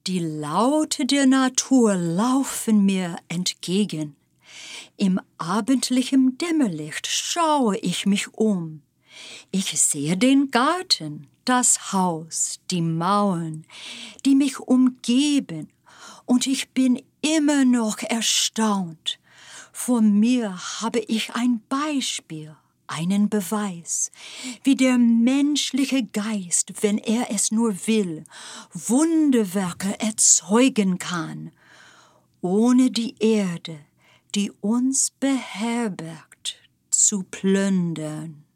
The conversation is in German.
Die Laute der Natur laufen mir entgegen. Im abendlichen Dämmerlicht schaue ich mich um. Ich sehe den Garten, das Haus, die Mauern, die mich umgeben, und ich bin immer noch erstaunt. Vor mir habe ich ein Beispiel, einen Beweis, wie der menschliche Geist, wenn er es nur will, Wunderwerke erzeugen kann, ohne die Erde, die uns beherbergt, zu plündern.